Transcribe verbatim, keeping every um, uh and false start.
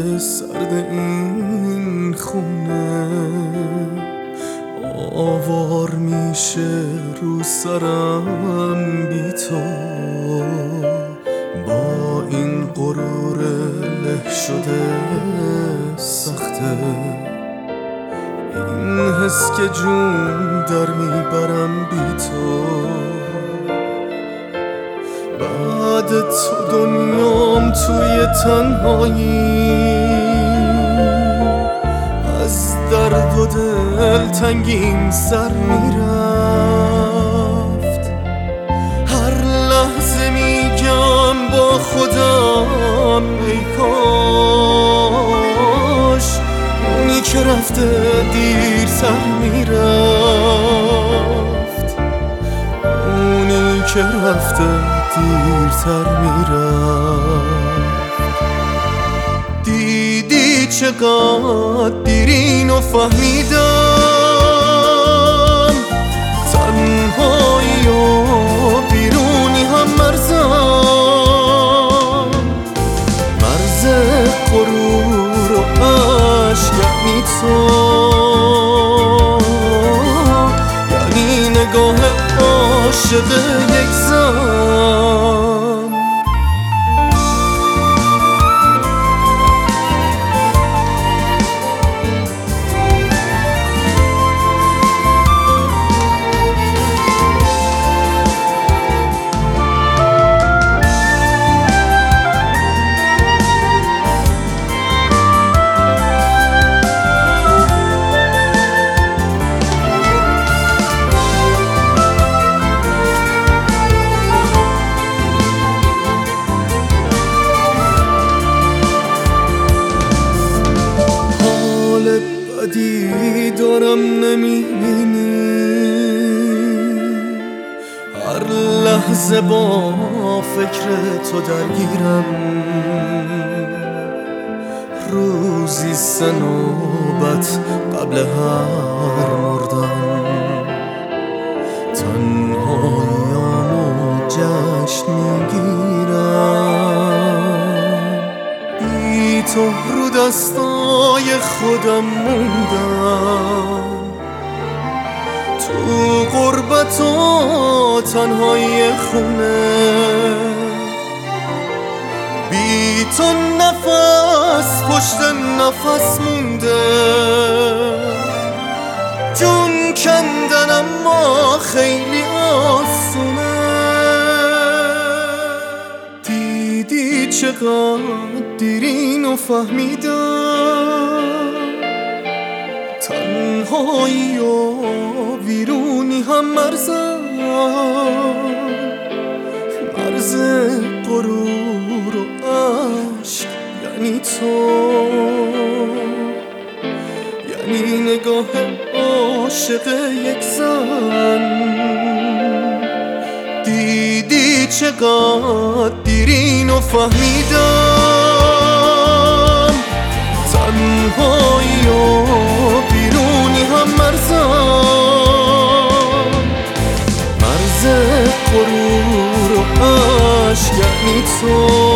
سرد این خونه آوار میشه رو سرم بی تو. با این غرور له شده سخته، این حس که جون در میبرم بی تو. بعد تو دنیام توی تنهایی، از درد و دلتنگیم سر میرفت. هر لحظه میگم با خودم ای کاش اونی که رفته دیر سر میرفت، اونی که رفته دیرتر میرفت. دیدی چقدر دیرینو فهمیدم، تنهایی و بیرونی هم مرزم، مرز غرور و عشق یعنی تو، یعنی نگاه عاشق یک زن. بدی دارم نمیبینی، هر لحظه با فکر تو درگیرم. روزی سه نوبت قبل هر مردن، تنهاییامو جشن میگیرم. بی تو رو دستای خودم موندم، تو غربت و تنهایی خونه. بی تو نفس پشت نفس مونده، جون کندن اما خیلی آسونه. دیدی چقدر دیرینو فهمیدم، تنهایی و ویرونی هم مرزم، مرز غرور و عشق یعنی تو، یعنی نگاه عاشق یک زن. دیدی چقدر دیرینو فهمیدم، تنهایی و بیرونی هم مرزم، مرز غرور و عشق یعنی تو.